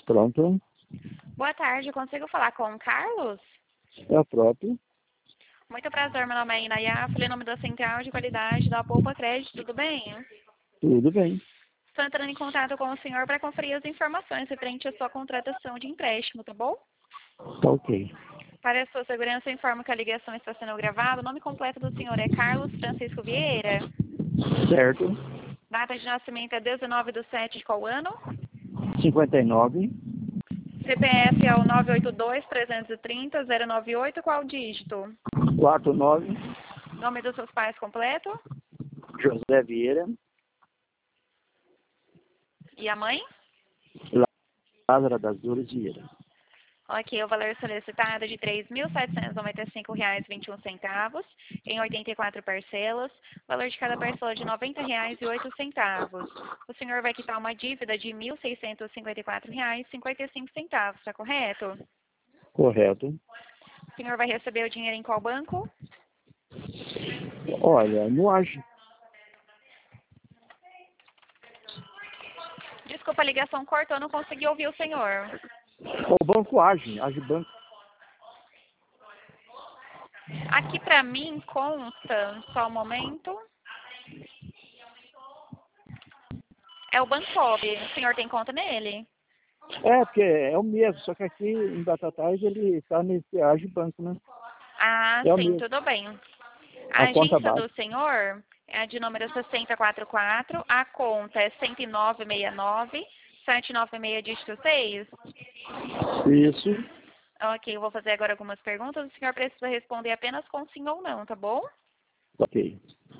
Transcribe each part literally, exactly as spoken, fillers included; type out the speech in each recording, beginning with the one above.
Pronto. Boa tarde, eu consigo falar com o Carlos? É o próprio. Muito prazer, meu nome é Inaya, falei em nome da Central de Qualidade da Poupa Crédito, tudo bem? Tudo bem. Estou entrando em contato com o senhor para conferir as informações referente à sua contratação de empréstimo, tá bom? Tá ok. Para a sua segurança, eu informo que a ligação está sendo gravada. O nome completo do senhor é Carlos Francisco Vieira. Certo. Data de nascimento é dezenove de sete de qual ano? cinquenta e nove. C P F é o nove oito dois, trezentos e trinta, zero nove oito, qual dígito? quarenta e nove. Nome dos seus pais completo? José Vieira. E a mãe? Lázara das Dores Vieira. Ok, o valor solicitado é de três mil setecentos e noventa e cinco reais e vinte e um centavos, em oitenta e quatro parcelas, valor de cada parcela de noventa reais e oito centavos. O senhor vai quitar uma dívida de mil seiscentos e cinquenta e quatro reais e cinquenta e cinco centavos, está correto? Correto. O senhor vai receber o dinheiro em qual banco? Olha, não age. Desculpa, a ligação cortou, não consegui ouvir o senhor. O banco age, age banco. Aqui para mim consta, só um momento, é o Bancob. O senhor tem conta nele? É, porque é o mesmo, só que aqui em Batatais ele está nesse age banco, né? Ah, É o sim, mesmo. tudo bem. A A conta agência base. do senhor é a de número sessenta e quatro quatro, a conta é cento e nove sessenta e nove, sete nove seis, dígito seis. Isso. Ok, eu vou fazer agora algumas perguntas. O senhor precisa responder apenas com sim ou não, tá bom? Ok.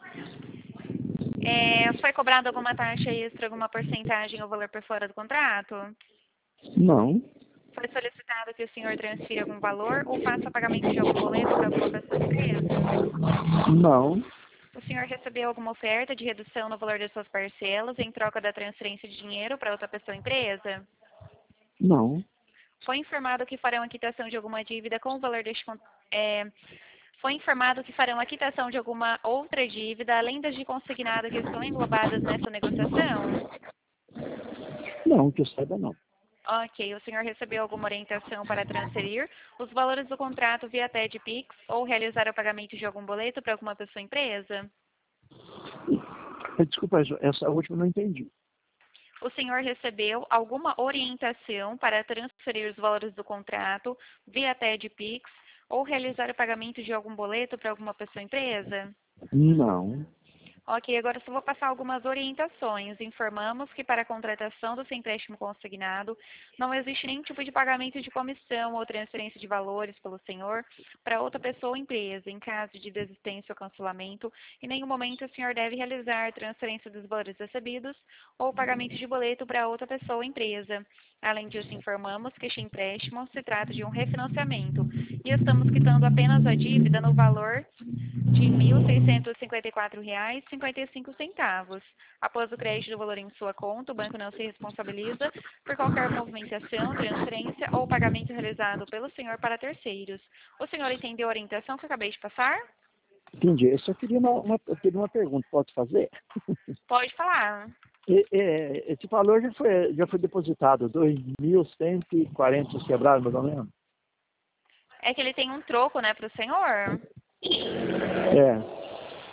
É, foi cobrada alguma taxa extra, alguma porcentagem ou valor por fora do contrato? Não. Foi solicitado que o senhor transfira algum valor ou faça pagamento de algum boleto para alguma pessoa da empresa? Não. O senhor recebeu alguma oferta de redução no valor das suas parcelas em troca da transferência de dinheiro para outra pessoa ou empresa? Não. Foi informado que farão a quitação de alguma dívida com o valor deste con- é, foi informado que farão a quitação de alguma outra dívida, além das de consignado que estão englobadas nessa negociação? Não, que eu saiba não. Ok, o senhor recebeu alguma orientação para transferir os valores do contrato via T E D Pix ou realizar o pagamento de algum boleto para alguma pessoa ou empresa? Desculpa, essa última eu não entendi. O senhor recebeu alguma orientação para transferir os valores do contrato via T E D Pix ou realizar o pagamento de algum boleto para alguma pessoa ou empresa? Não. Ok, agora só vou passar algumas orientações. Informamos que para a contratação do seu empréstimo consignado não existe nenhum tipo de pagamento de comissão ou transferência de valores pelo senhor para outra pessoa ou empresa. Em caso de desistência ou cancelamento, em nenhum momento o senhor deve realizar transferência dos valores recebidos ou pagamento de boleto para outra pessoa ou empresa. Além disso, informamos que este empréstimo se trata de um refinanciamento e estamos quitando apenas a dívida no valor de mil seiscentos e cinquenta e quatro reais e cinquenta e cinco centavos. Após o crédito do valor em sua conta, o banco não se responsabiliza por qualquer movimentação, transferência ou pagamento realizado pelo senhor para terceiros. O senhor entendeu a orientação que eu acabei de passar? Entendi. Eu só queria uma, uma, eu queria uma pergunta. Pode fazer? Pode falar. E, e, esse valor já foi, já foi depositado, dois mil cento e quarenta quebrados, mais ou menos? É que ele tem um troco, né, para o senhor? É.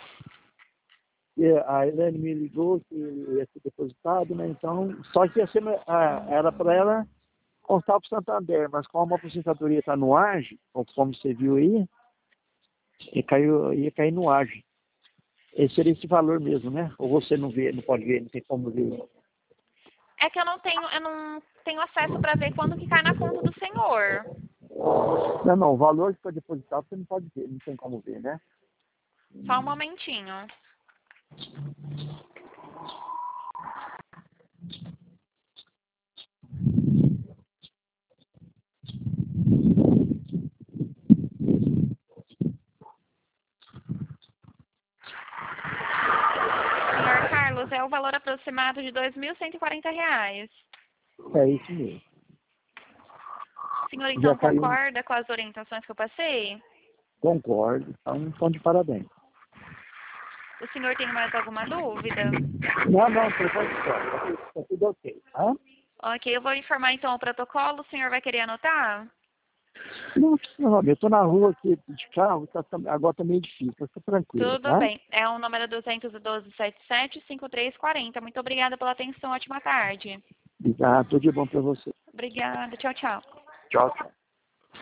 E a Helene me ligou que ia ser depositado, né? Então, só que ia ser, ah, era para ela constar para o Santander, mas como a aposentadoria está no AGE, como você viu aí, ia cair, ia cair no AGE. Esse seria esse valor mesmo, né? Ou você não vê, não pode ver, não tem como ver? É que eu não tenho, eu não tenho acesso para ver quando que cai na conta do senhor. Não, não, o valor que foi depositado você não pode ver, não tem como ver, né? Só um momentinho. Senhor Carlos, é o valor aproximado de dois mil cento e quarenta reais. É isso mesmo. O senhor Já então caiu, concorda com as orientações que eu passei? concordo, então estão de parabéns. O senhor tem mais alguma dúvida? Não, não, por favor, tá tudo ok, tá? Ok, eu vou informar então o protocolo. O senhor vai querer anotar? Não, não, eu estou na rua aqui de carro, tá, tá- agora está meio difícil, mas está tranquilo, Tudo tá? bem. É o número duzentos e doze, setenta e sete, cinquenta e três quarenta. Muito obrigada pela atenção. Ótima tarde. Obrigado, tudo de bom para você. Obrigada. Tchau, tchau. Tchau, tchau.